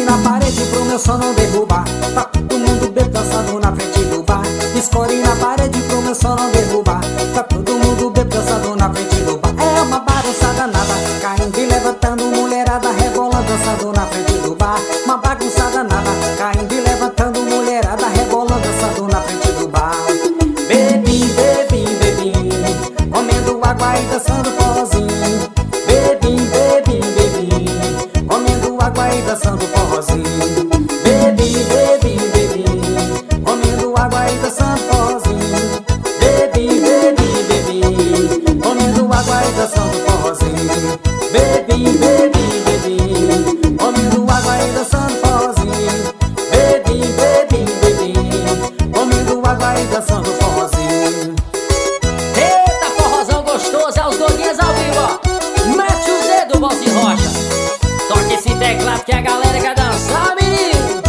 na parede pro meu som não derrubar. Tá todo mundo bebo dançando na frente do bar. Escore na parede pro meu som não derrubar. Tá todo mundo bebo dançando na frente do bar. É uma bagunça danada, caindo e levantando, mulherada rebolando dançando na frente do bar. Uma bagunça danada, caindo e levantando, mulherada rebolando dançando na frente do bar. Bebi, bebi, bebi, comendo água e dançando forrozinho. Bebi, bebi, bebi, comendo água e dançando forrozinho. Bebi, bebi, bebi, comendo água e dançando forrozinho. Bebi, bebi, bebi, comendo água e dançando forrozinho. Bebi, bebi, bebi, comendo água e dançando forrozinho. Bebi, bebi, bebi, comendo água e dançando forrozinho. Eita, forrozão gostoso, é os doguinhas ao vivo, ó. Mete o dedo, voz e rocha. Toque esse teclado que a galera quer dançar, menino.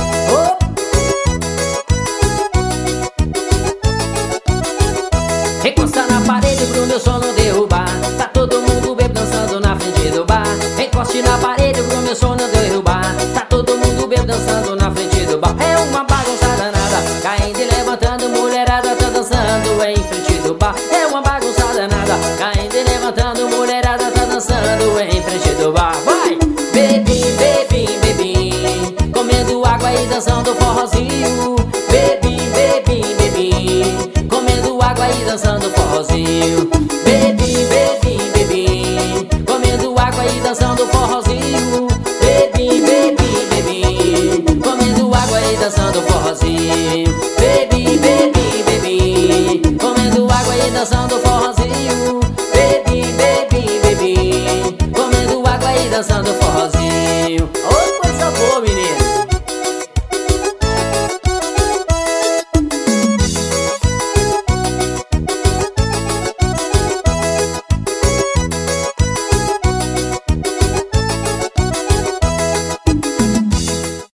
Encosta na parede pro meu som não derrubar. Tá todo mundo bebo dançando na frente do bar. Encoste na parede pro meu som não derrubar. Tá todo mundo bebo dançando na frente do bar. É uma bagunça danada, caindo e levantando, mulherada tá dançando em frente do bar. É uma bagunça danada, caindo e levantando, mulherada tá dançando em frente do bar. Vai! Bebi, bebi, bebi, comendo água e dançando forrozinho. Bebi, bebi, bebi, comendo água e dançando forrozinho. Bebi, bebi, bebi, comendo água e dançando forrozinho. Bebi, bebi, bebi, comendo água e dançando forrozinho. Bebi, bebi, bebi, comendo água e dançando forrozinho. Bebi, bebi, bebi, comendo água e dançando forrozinho.